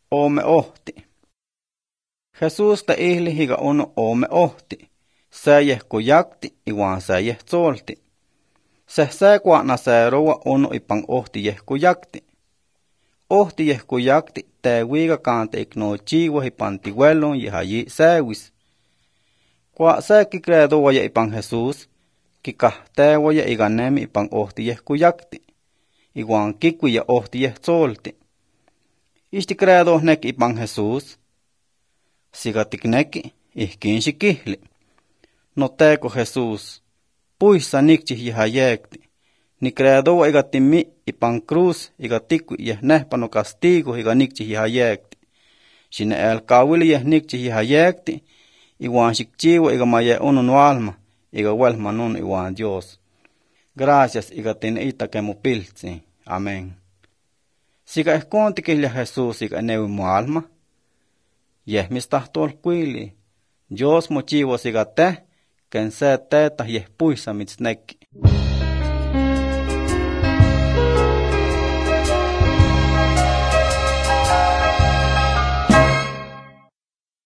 ome ohti. Jesús ta ihli higa uno ome ohti, se kuyakti iwan se tsolti. Se kuana se roa uno ipan ohti kuyakti. Ohti kuyakti te wiga kante iknochiwa ipan tiwelon hayi sewis. Kwa se kikredowaya ipan Jesús, kikahtewaya iganemi ipan ohti kuyakti, iwan kikuya ohti tsolti. Ixtikredohneki ipan Jesús, sigatikneki, ihkin xikihli. Noteko Jesús, puisa nikchi hayekti. Nikredowa iga timi ipan cruz iga tikui nehpa no castigo iga nikchi hayekti. Xine elkawili nikchi hayekti, iwan xikchiwa iga maye uno no alma, iga welman uno iwan Dios. Gracias iga tineita kemopiltzi. Amén. Siga ehkon tikihlia Jesús iga newi mo alma, mistahtolkuili, Dios mochiwas iga ken se teta puisa mitzneki.